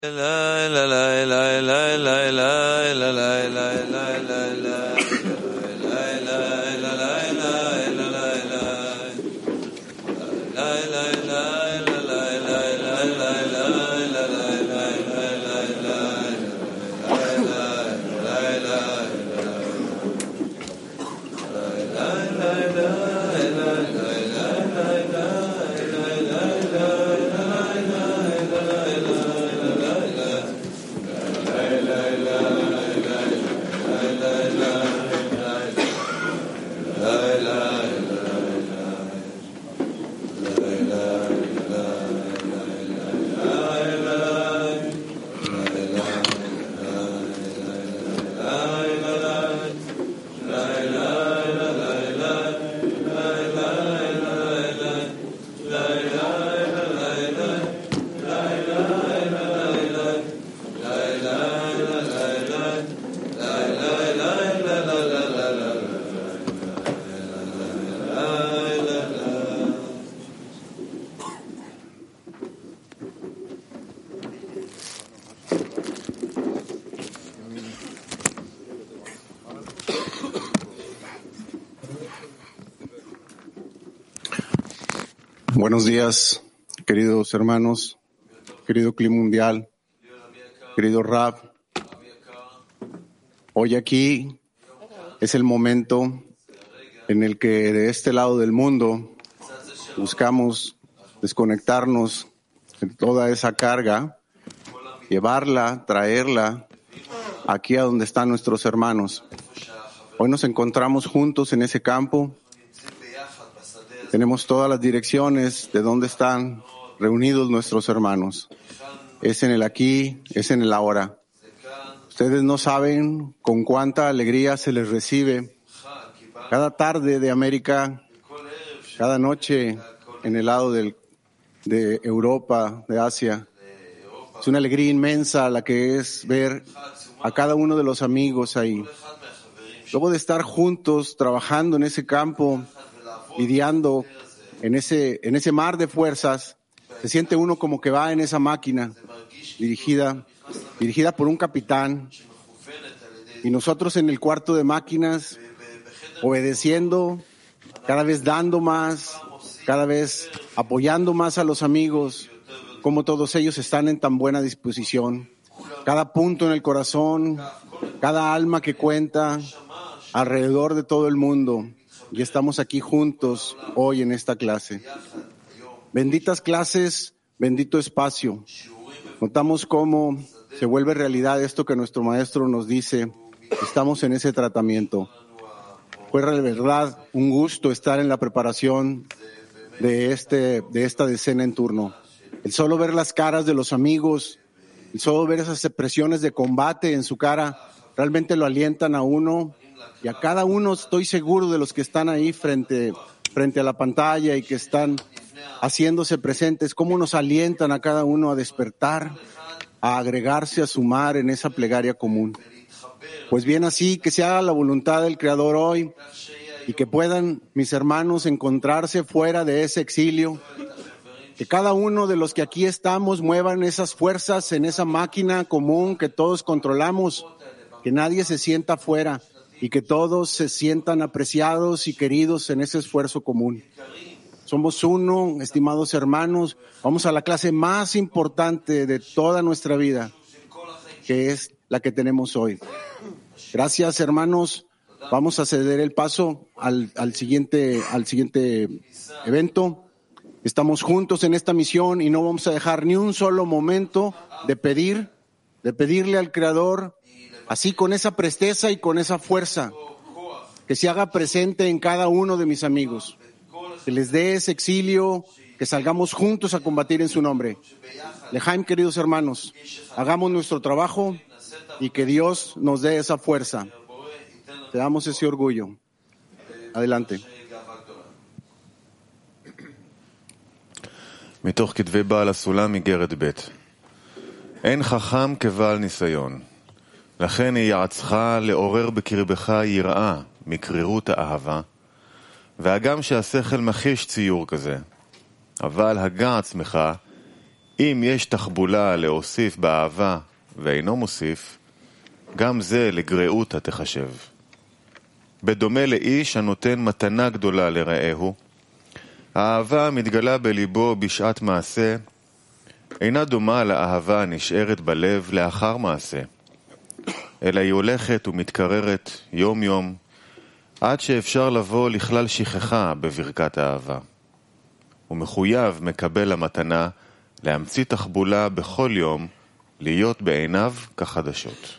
Buenos días, queridos hermanos, querido Cli Mundial, querido Rab. Hoy aquí es el momento en el que de este lado del mundo buscamos desconectarnos de toda esa carga, llevarla, traerla aquí a donde están nuestros hermanos. Hoy nos encontramos juntos en ese campo. Tenemos todas las direcciones de dónde están reunidos nuestros hermanos. Es en el aquí, es en el ahora. Ustedes no saben con cuánta alegría se les recibe cada tarde de América, cada noche en el lado de Europa, de Asia. Es una alegría inmensa la que es ver a cada uno de los amigos ahí. Luego de estar juntos, trabajando en ese campo, lidiando en ese mar de fuerzas, se siente uno como que va en esa máquina dirigida por un capitán, y nosotros en el cuarto de máquinas obedeciendo, cada vez dando más, cada vez apoyando más a los amigos, como todos ellos están en tan buena disposición. Cada punto en el corazón, cada alma que cuenta alrededor de todo el mundo. Y estamos aquí juntos hoy en esta clase. Benditas clases, bendito espacio. Notamos cómo se vuelve realidad esto que nuestro maestro nos dice. Estamos en ese tratamiento. Fue de verdad un gusto estar en la preparación de esta decena en turno. El solo ver las caras de los amigos, el solo ver esas expresiones de combate en su cara, realmente lo alientan a uno. Y a cada uno, estoy seguro, de los que están ahí frente a la pantalla y que están haciéndose presentes, cómo nos alientan a cada uno a despertar, a agregarse, a sumar en esa plegaria común. Pues bien, así que se haga la voluntad del Creador hoy y que puedan mis hermanos encontrarse fuera de ese exilio, que cada uno de los que aquí estamos muevan esas fuerzas en esa máquina común que todos controlamos, que nadie se sienta fuera y que todos se sientan apreciados y queridos en ese esfuerzo común. Somos uno, estimados hermanos. Vamos a la clase más importante de toda nuestra vida, que es la que tenemos hoy. Gracias, hermanos. Vamos a ceder el paso al siguiente evento. Estamos juntos en esta misión y no vamos a dejar ni un solo momento de pedirle al Creador, así con esa presteza y con esa fuerza, que se haga presente en cada uno de mis amigos, que les dé ese exilio, que salgamos juntos a combatir en su nombre. Lejaim, queridos hermanos, hagamos nuestro trabajo y que Dios nos dé esa fuerza. Te damos ese orgullo. Adelante. מתוך כתבי בעל הסולם איגרת ב' אין חכם כבעל ניסיון לכן יעצך לעורר בקרבך יראה מקרירות האהבה והגם שהשכל מחיש ציור כזה אבל הגע עצמך אם יש תחבולה להוסיף באהבה ואינו מוסיף, גם זה לגרעותא תחשב. בדומה לאיש הנותן מתנה גדולה לרעהו, האהבה מתגלה בליבו בשעת מעשה, אינה דומה לאהבה הנשארת בלב לאחר מעשה, אלא היא הולכת ומתקררת יום יום, עד שאפשר לבוא לכלל שכחה בברכת האהבה. ומחויב מקבל המתנה להמציא תחבולה בכל יום, להיות בעיניו כחדשות.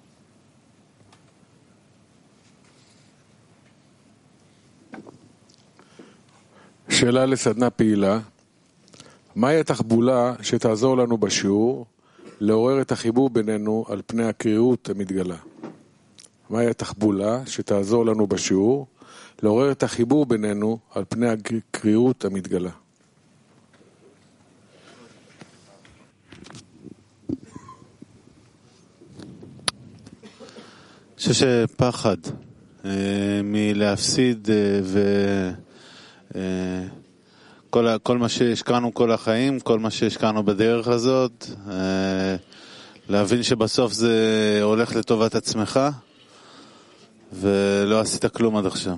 שאלה לסדנה פעילה, מהי התחבולה שתעזור לנו בשיעור לעורר את החיבור בינינו על פני הקריאות המתגלה? מהי התחבולה שתעזור לנו בשיעור לעורר את החיבור בינינו על פני הקריאות המתגלה? אני חושב שפחד מלהפסיד כל מה שהשקענו כל החיים, כל מה שהשקענו בדרך הזאת, להבין שבסוף זה הולך לטובת עצמך ולא עשית כלום עד עכשיו.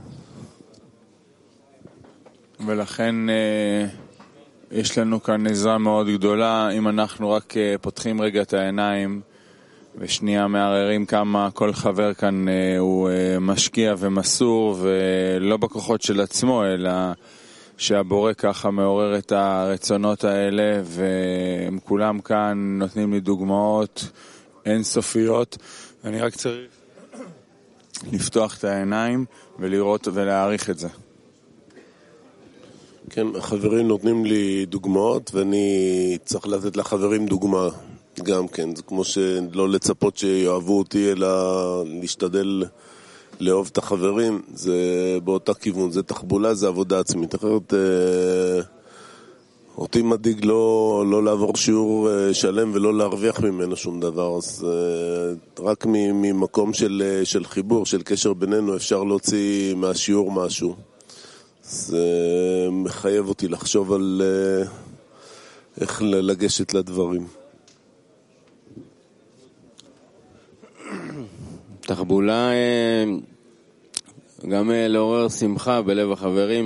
ולכן יש לנו כאן עזרה מאוד גדולה אם אנחנו רק פותחים רגע את העיניים ושנייה מערערים כמה כל חבר כאן הוא משקיע ומסור, ולא בכוחות של עצמו, אלא שהבורא ככה מעורר את הרצונות האלה, והם כולם כאן נותנים לי דוגמאות אינסופיות. אני רק צריך לפתוח את העיניים ולראות ולהעריך את זה. כן, החברים נותנים לי דוגמאות ואני צריך לתת לחברים דוגמה גם כן. זה כמו שלא לצפות שיאהבו אותי אלא להשתדל לאהוב את החברים, זה באותה כיוון. זה תחבולה, זה עבודה עצמית. אחרת אותי מדאיג לא לעבור שיעור שלם ולא להרוויח ממנו שום דבר. אז רק ממקום של חיבור, של קשר בינינו, אפשר להוציא מהשיעור משהו. זה מחייב אותי לחשוב על איך לגשת לדברים. תחבולה גם לעורר שמחה בלב החברים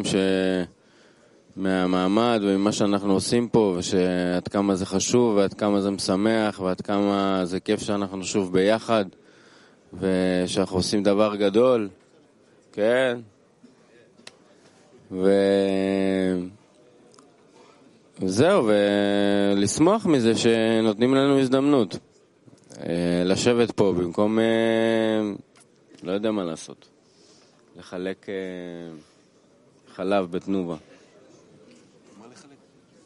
מהמעמד וממה שאנחנו עושים פה, ושעד כמה זה חשוב ועד כמה זה משמח ועד כמה זה כיף שאנחנו שוב ביחד ושאנחנו עושים דבר גדול, כן? וזהו, ולשמוח מזה שנותנים לנו הזדמנות לשבת פה במקום לא יודע מה לעשות, לחלק חלב בתנובה. מה לחלק?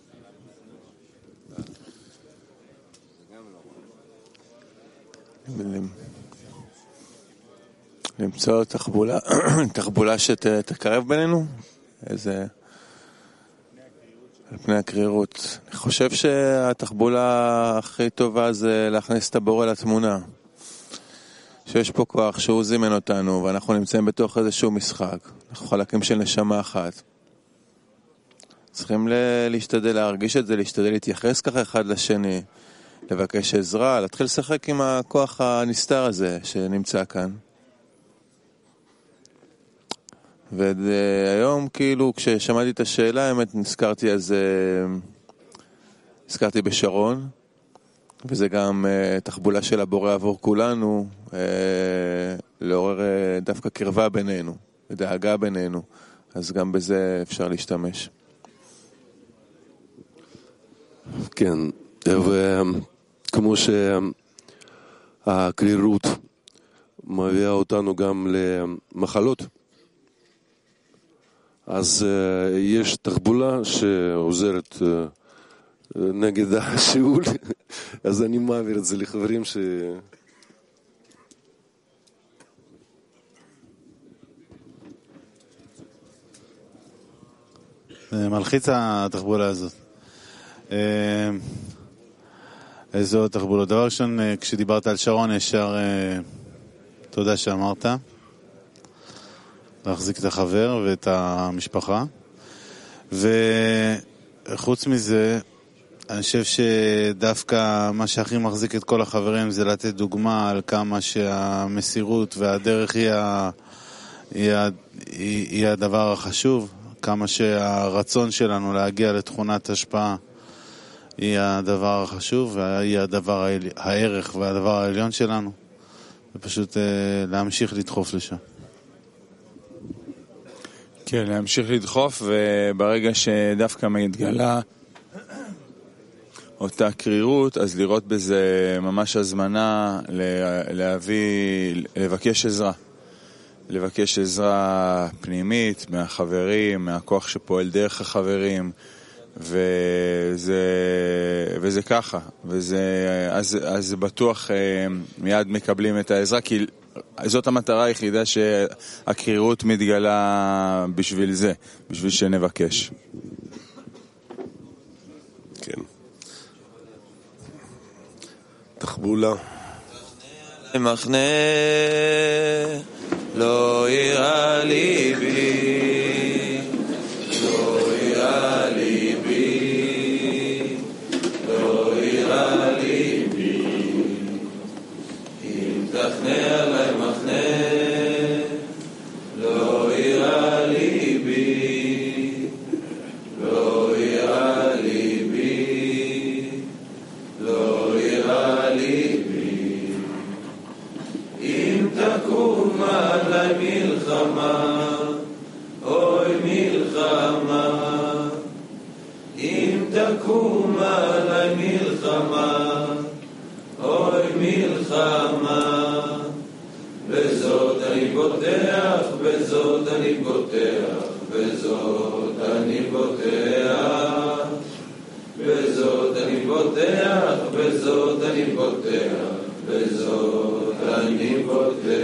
למצוא תחבולה שתקרב בינינו, איזה על פני הקרירות. אני חושב שהתחבולה הכי טובה זה להכניס את הבורא לתמונה, שיש פה כוח שהוא זימן אותנו ואנחנו נמצאים בתוך איזשהו משחק, אנחנו חלקים של נשמה אחת. צריכים להשתדל להרגיש את זה, להשתדל להתייחס ככה אחד לשני, לבקש עזרה, להתחיל לשחק עם הכוח הנסתר הזה שנמצא כאן. והיום כאילו כששמעתי את השאלה האמת נזכרתי נזכרתי בשרון, וזה גם תחבולה של הבורא עבור כולנו, לעורר דווקא קרבה בינינו, דאגה בינינו, אז גם בזה אפשר להשתמש. כן, וכמו שהקרירות מביאה אותנו גם למחלות, אז יש תחבולה שעוזרת נגד השיעול, אז אני מעביר את זה לחברים מלחיץ התחבולה הזאת. איזו תחבולה? דבר ראשון, כשדיברת על שרון, ישר תודה שאמרת. להחזיק את החבר ואת המשפחה. וחוץ מזה, אני חושב שדווקא מה שהכי מחזיק את כל החברים זה לתת דוגמה על כמה שהמסירות והדרך היא הדבר החשוב, כמה שהרצון שלנו להגיע לתכונת השפעה היא הדבר החשוב, והיא הדבר הערך והדבר העליון שלנו, ופשוט להמשיך לדחוף לשם. כן, להמשיך לדחוף, וברגע שדווקא מתגלה אותה קרירות, אז לראות בזה ממש הזמנה לבקש עזרה. לבקש עזרה פנימית מהחברים, מהכוח שפועל דרך החברים, וזה ככה, אז בטוח מיד מקבלים את העזרה, כי זאת המטרה היחידה שהקרירות מתגלה בשביל זה, בשביל שנבקש. כן. תחבולה. מחנה לא יראה ליבי, לא יראה ליבי, לא יראה ליבי, אם תכנה עלי מחנה לא יראה ליבי, לא יראה ליבי, לא יראה ליבי, אם תקום עלי מלחמה, אוי מלחמה, אם תקום עלי מלחמה, אוי מלחמה, בזאת אני בוטח, בזאת אני בוטח, בזאת אני בוטח, בזאת אני בוטח, בזאת אני בוטח, בזאת אני בוטח.